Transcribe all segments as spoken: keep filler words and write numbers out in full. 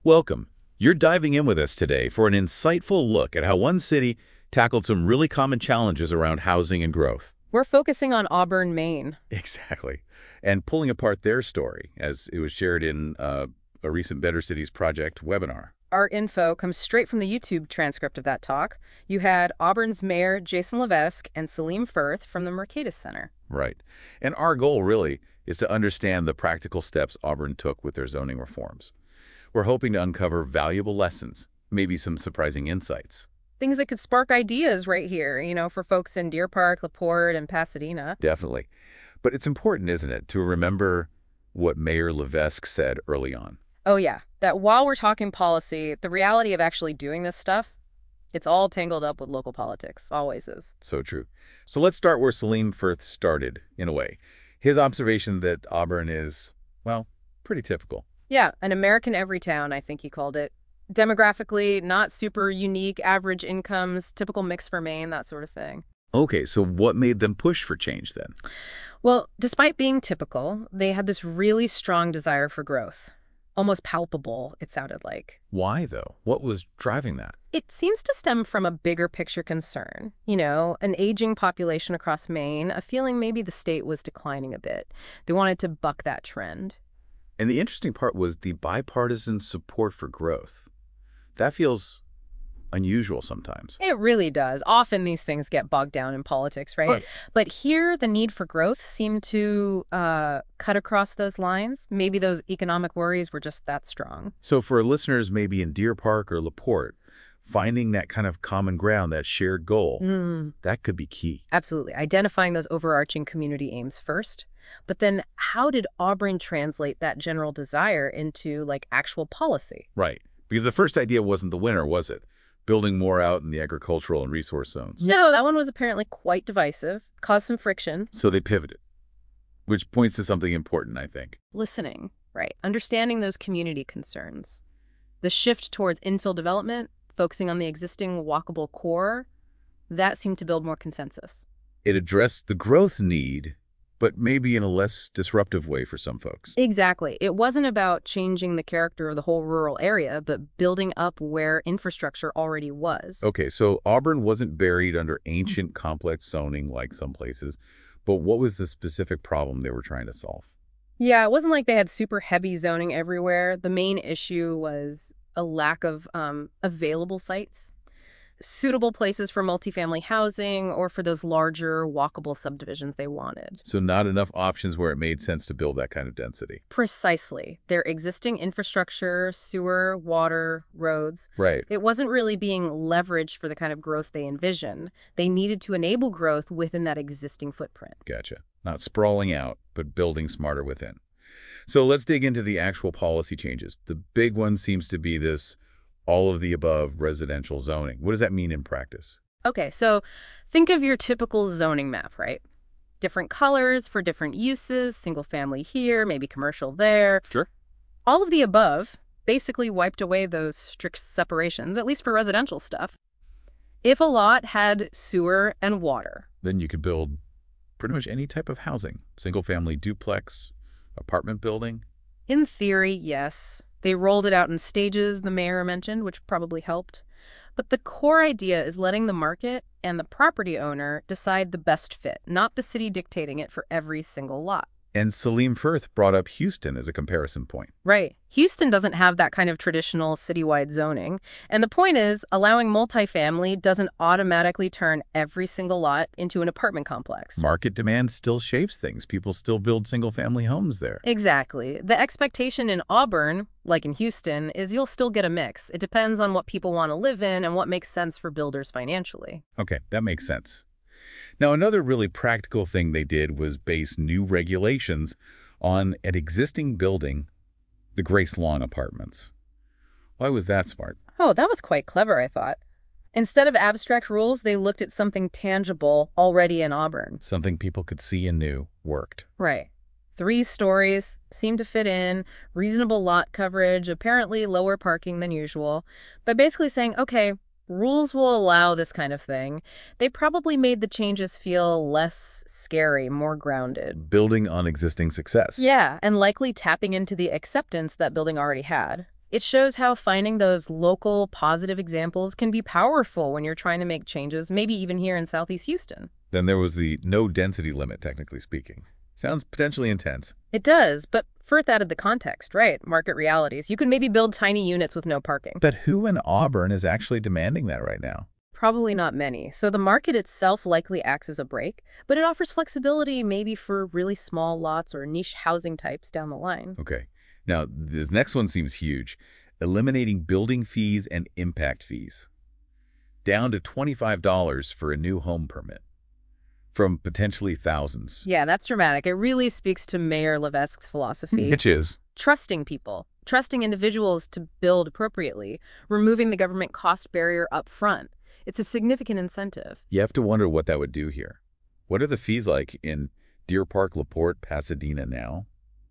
Welcome. You're diving in with us today for an insightful look at how one city tackled some really common challenges around housing and growth. We're focusing on Auburn, Maine. Exactly. And pulling apart their story as it was shared in uh, a recent Better Cities Project webinar. Our info comes straight from the YouTube transcript of that talk. You had Auburn's Mayor Jason Levesque and Salim Firth from the Mercatus Center. Right. And our goal really is to understand the practical steps Auburn took with their zoning reforms. We're hoping to uncover valuable lessons, maybe some surprising insights. Things that could spark ideas right here, you know, for folks in Deer Park, LaPorte, and Pasadena. Definitely. But it's important, isn't it, to remember what Mayor Levesque said early on. Oh, yeah. That while we're talking policy, the reality of actually doing this stuff, it's all tangled up with local politics. Always is. So true. So let's start where Salim Firth started, in a way. His observation that Auburn is, well, pretty typical. Yeah, an American every town, I think he called it. Demographically, not super unique, average incomes, typical mix for Maine, that sort of thing. Okay, so what made them push for change then? Well, despite being typical, they had this really strong desire for growth. Almost palpable, it sounded like. Why, though? What was driving that? It seems to stem from a bigger picture concern. You know, an aging population across Maine, a feeling maybe the state was declining a bit. They wanted to buck that trend. And the interesting part was the bipartisan support for growth. That feels unusual sometimes. It really does. Often these things get bogged down in politics, right? Right. But here, the need for growth seemed to uh, cut across those lines. Maybe those economic worries were just that strong. So for listeners maybe in Deer Park or LaPorte, finding that kind of common ground, that shared goal, Mm, that could be key. absolutely. Identifying those overarching community aims first. But then how did Auburn translate that general desire into, like, actual policy? Right. Because the first idea wasn't the winner, was it? Building more out in the agricultural and resource zones. No, that one was apparently quite divisive, caused some friction. So they pivoted, which points to something important, I think. Listening, right? Understanding those community concerns. The shift towards infill development, focusing on the existing walkable core, that seemed to build more consensus. It addressed the growth need, but maybe in a less disruptive way for some folks. Exactly. It wasn't about changing the character of the whole rural area, but building up where infrastructure already was. Okay, so Auburn wasn't buried under ancient complex zoning like some places, but what was the specific problem they were trying to solve? Yeah, it wasn't like they had super heavy zoning everywhere. The main issue was a lack of um, available sites, suitable places for multifamily housing or for those larger walkable subdivisions they wanted. So not enough options where it made sense to build that kind of density. Precisely. Their existing infrastructure, sewer, water, roads, Right. it wasn't really being leveraged for the kind of growth they envisioned. They needed to enable growth within that existing footprint. Gotcha. Not sprawling out, but building smarter within. So let's dig into the actual policy changes. The big one seems to be this all of the above residential zoning. What does that mean in practice? Okay, so think of your typical zoning map, right? Different colors for different uses, single family here, maybe commercial there. Sure. All of the above basically wiped away those strict separations, at least for residential stuff. If a lot had sewer and water, Then you could build pretty much any type of housing. Single family duplex, apartment building. in theory, yes. They rolled it out in stages, the mayor mentioned, which probably helped. But the core idea is letting the market and the property owner decide the best fit, not the city dictating it for every single lot. And Salim Firth brought up Houston as a comparison point. Right. Houston doesn't have that kind of traditional citywide zoning. And the point is, allowing multifamily doesn't automatically turn every single lot into an apartment complex. Market demand still shapes things. People still build single-family homes there. Exactly. The expectation in Auburn, like in Houston, is you'll still get a mix. It depends on what people want to live in and what makes sense for builders financially. Okay, that makes sense. Now, another really practical thing they did was base new regulations on an existing building, the Grace Lawn Apartments. Why was that smart? Oh, that was quite clever, I thought. Instead of abstract rules, they looked at something tangible already in Auburn. Something people could see and knew worked. Right. Three stories, seemed to fit in, reasonable lot coverage, apparently lower parking than usual. By basically saying, okay, rules will allow this kind of thing, they probably made the changes feel less scary, more grounded. Building on existing success. Yeah, and likely tapping into the acceptance that building already had. It shows how finding those local positive examples can be powerful when you're trying to make changes, maybe even here in Southeast Houston. Then there was the no density limit, technically speaking. Sounds potentially intense. It does, but Firth added the context, right? Market realities. You can maybe build tiny units with no parking. But who in Auburn is actually demanding that right now? Probably not many. So the market itself likely acts as a brake, but it offers flexibility maybe for really small lots or niche housing types down the line. Okay. Now, this next one seems huge. Eliminating building fees and impact fees. Down to twenty-five dollars for a new home permit. From potentially thousands. Yeah, that's dramatic. It really speaks to Mayor Levesque's philosophy. Which is? Trusting people, trusting individuals to build appropriately, removing the government cost barrier up front. It's a significant incentive. You have to wonder what that would do here. What are the fees like in Deer Park, LaPorte, Pasadena now?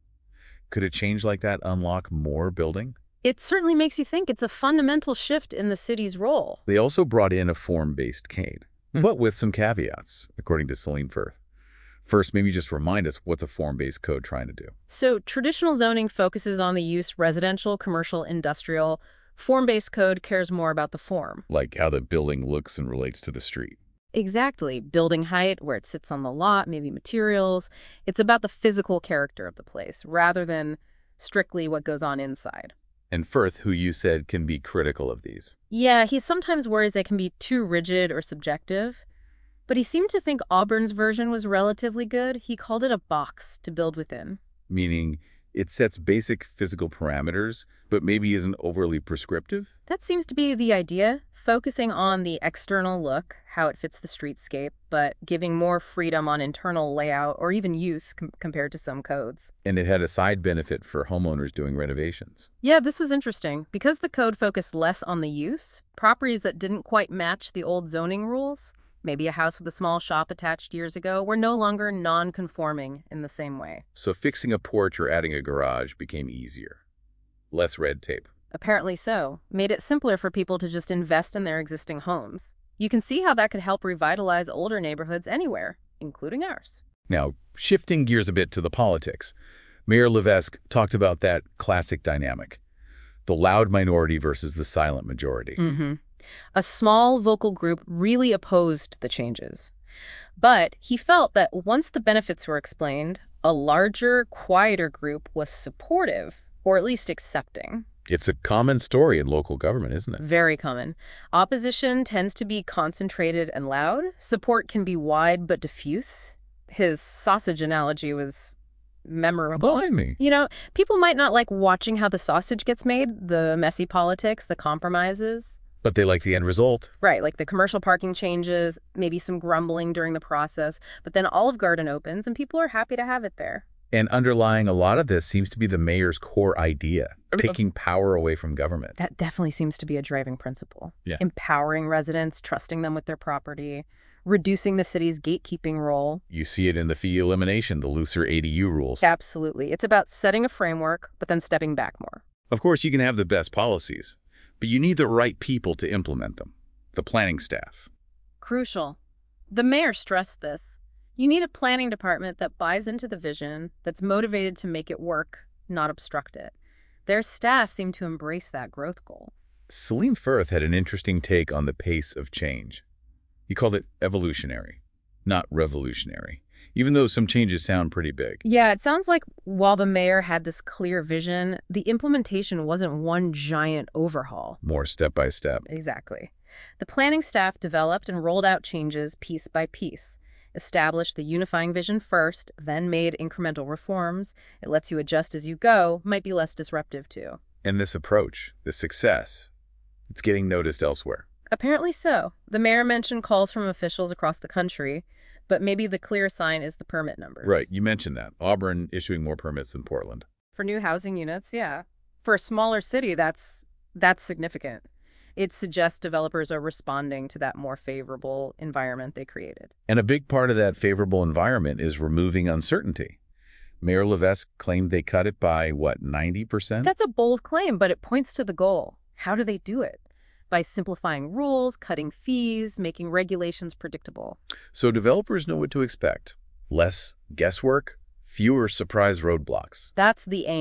Could a change like that unlock more building? It certainly makes you think it's a fundamental shift in the city's role. They also brought in a form-based code, Hmm. but with some caveats, according to Celine Firth. First, maybe just remind us what's a form-based code trying to do. So traditional zoning focuses on the use residential, commercial, industrial. Form-based code cares more about the form. Like how the building looks and relates to the street. Exactly. Building height, where it sits on the lot, maybe materials. It's about the physical character of the place, rather than strictly what goes on inside. And Firth, who you said can be critical of these. Yeah, he sometimes worries they can be too rigid or subjective. But he seemed to think Auburn's version was relatively good. He called it a box to build within. Meaning it sets basic physical parameters, but maybe isn't overly prescriptive? That seems to be the idea, focusing on the external look, how it fits the streetscape, but giving more freedom on internal layout or even use com compared to some codes. And it had a side benefit for homeowners doing renovations. Yeah, this was interesting. Because the code focused less on the use, properties that didn't quite match the old zoning rules, maybe a house with a small shop attached years ago, were no longer non-conforming in the same way. So fixing a porch or adding a garage became easier. Less red tape. Apparently so. Made it simpler for people to just invest in their existing homes. You can see how that could help revitalize older neighborhoods anywhere, including ours. Now, shifting gears a bit to the politics, Mayor Levesque talked about that classic dynamic, the loud minority versus the silent majority. Mm-hmm. A small vocal group really opposed the changes. But he felt that once the benefits were explained, a larger, quieter group was supportive, or at least accepting. It's a common story in local government, isn't it? Very common. Opposition tends to be concentrated and loud. Support can be wide but diffuse. His sausage analogy was memorable. Behind me. You know, people might not like watching how the sausage gets made, the messy politics, the compromises. But they like the end result. Right, like the commercial parking changes, maybe some grumbling during the process, but then Olive Garden opens and people are happy to have it there. And underlying a lot of this seems to be the mayor's core idea, taking power away from government. That definitely seems to be a driving principle. Yeah. Empowering residents, trusting them with their property, reducing the city's gatekeeping role. You see it in the fee elimination, the looser A D U rules. Absolutely. It's about setting a framework, but then stepping back more. Of course, you can have the best policies, but you need the right people to implement them, the planning staff. Crucial. The mayor stressed this. You need a planning department that buys into the vision, that's motivated to make it work, not obstruct it. Their staff seem to embrace that growth goal. Celine Firth had an interesting take on the pace of change. He called it evolutionary, not revolutionary, even though some changes sound pretty big. Yeah, it sounds like while the mayor had this clear vision, the implementation wasn't one giant overhaul. More step by step. Exactly. The planning staff developed and rolled out changes piece by piece. Established the unifying vision first, then made incremental reforms. It lets you adjust as you go, might be less disruptive too. And this approach, this success, it's getting noticed elsewhere. Apparently so. The mayor mentioned calls from officials across the country, but maybe the clear sign is the permit numbers. Right, you mentioned that. Auburn issuing more permits than Portland. For new housing units, yeah. For a smaller city, that's that's significant. It suggests developers are responding to that more favorable environment they created. And a big part of that favorable environment is removing uncertainty. Mayor Levesque claimed they cut it by, what, ninety percent? That's a bold claim, but it points to the goal. How do they do it? By simplifying rules, cutting fees, making regulations predictable. So developers know what to expect. Less guesswork, fewer surprise roadblocks. That's the aim.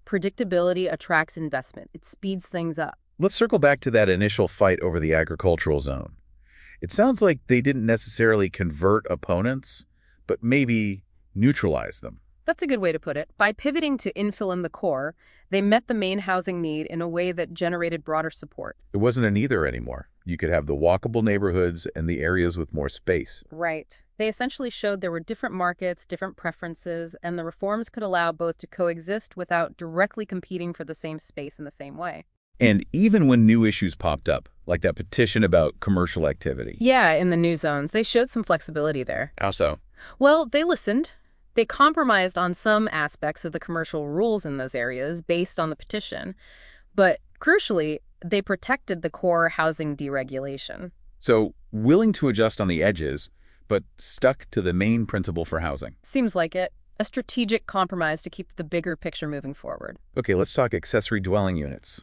Predictability attracts investment. It speeds things up. Let's circle back to that initial fight over the agricultural zone. It sounds like they didn't necessarily convert opponents, but maybe neutralize them. That's a good way to put it. By pivoting to infill in the core, they met the main housing need in a way that generated broader support. It wasn't an either anymore. You could have the walkable neighborhoods and the areas with more space. Right. They essentially showed there were different markets, different preferences, and the reforms could allow both to coexist without directly competing for the same space in the same way. And even when new issues popped up, like that petition about commercial activity. Yeah, in the new zones, they showed some flexibility there. How so? Well, they listened. They compromised on some aspects of the commercial rules in those areas based on the petition. But crucially, they protected the core housing deregulation. So, willing to adjust on the edges, but stuck to the main principle for housing. Seems like it. A strategic compromise to keep the bigger picture moving forward. Okay, let's talk accessory dwelling units.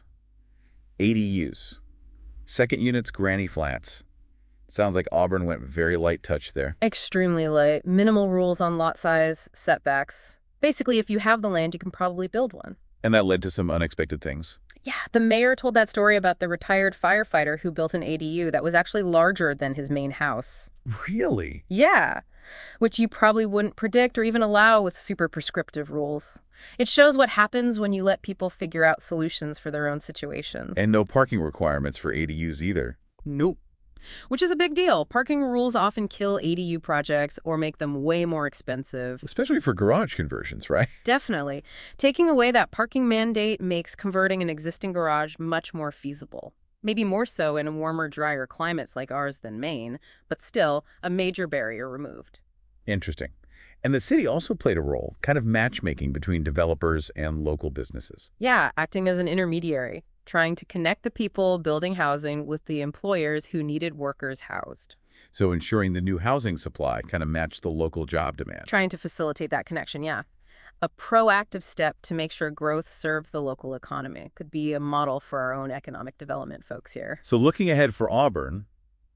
A D Us. Second units, granny flats. Sounds like Auburn went very light touch there. Extremely light. Minimal rules on lot size, setbacks. Basically, if you have the land, you can probably build one. And that led to some unexpected things. Yeah, the mayor told that story about the retired firefighter who built an A D U that was actually larger than his main house. Really? Yeah, which you probably wouldn't predict or even allow with super prescriptive rules. It shows what happens when you let people figure out solutions for their own situations. And no parking requirements for A D Us either. Nope. Which is a big deal. Parking rules often kill A D U projects or make them way more expensive. Especially for garage conversions, right? Definitely. Taking away that parking mandate makes converting an existing garage much more feasible. Maybe more so in warmer, drier climates like ours than Maine, but still a major barrier removed. Interesting. And the city also played a role, kind of matchmaking between developers and local businesses. Yeah, acting as an intermediary, trying to connect the people building housing with the employers who needed workers housed. So ensuring the new housing supply kind of matched the local job demand. Trying to facilitate that connection, yeah. A proactive step to make sure growth served the local economy. Could be a model for our own economic development folks here. So looking ahead for Auburn,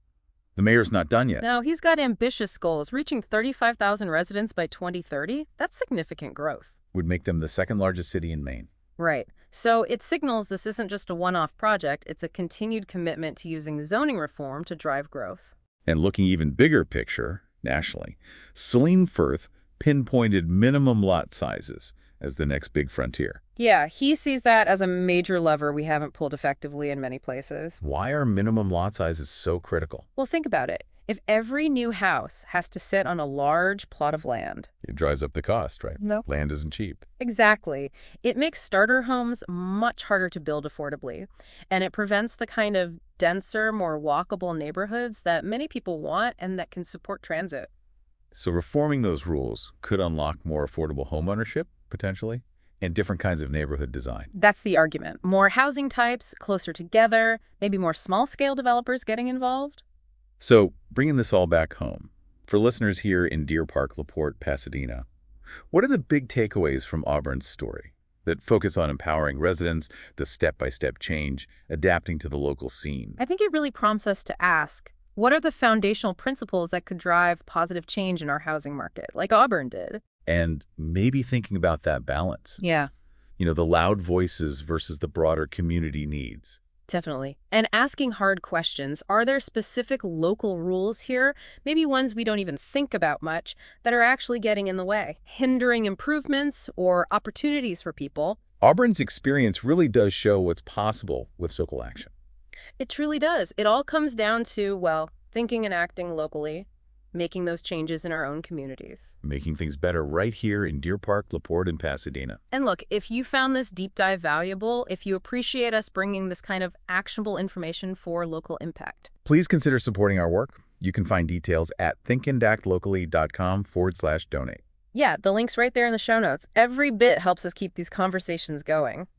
the mayor's not done yet. No, he's got ambitious goals, reaching thirty-five thousand residents by twenty thirty. That's significant growth. Would make them the second largest city in Maine. Right. So it signals this isn't just a one-off project, it's a continued commitment to using zoning reform to drive growth. And looking even bigger picture, nationally, Salim Firth pinpointed minimum lot sizes as the next big frontier. Yeah, he sees that as a major lever we haven't pulled effectively in many places. Why are minimum lot sizes so critical? Well, think about it. If every new house has to sit on a large plot of land. It drives up the cost, right? No. Land isn't cheap. Exactly. It makes starter homes much harder to build affordably, and it prevents the kind of denser, more walkable neighborhoods that many people want and that can support transit. So reforming those rules could unlock more affordable homeownership, potentially, and different kinds of neighborhood design. That's the argument. More housing types, closer together, maybe more small-scale developers getting involved. So, bringing this all back home, for listeners here in Deer Park, LaPorte, Pasadena, what are the big takeaways from Auburn's story that focus on empowering residents, the step-by-step change, adapting to the local scene? I think it really prompts us to ask, what are the foundational principles that could drive positive change in our housing market, like Auburn did? And maybe thinking about that balance. Yeah. You know, the loud voices versus the broader community needs. Definitely. And asking hard questions. Are there specific local rules here, maybe ones we don't even think about much, that are actually getting in the way, hindering improvements or opportunities for people? Auburn's experience really does show what's possible with local action. It truly does. It all comes down to, well, thinking and acting locally, making those changes in our own communities. Making things better right here in Deer Park, LaPorte, and Pasadena. And look, if you found this deep dive valuable, if you appreciate us bringing this kind of actionable information for local impact, please consider supporting our work. You can find details at thinkandactlocally.com forward slash donate. Yeah, the link's right there in the show notes. Every bit helps us keep these conversations going.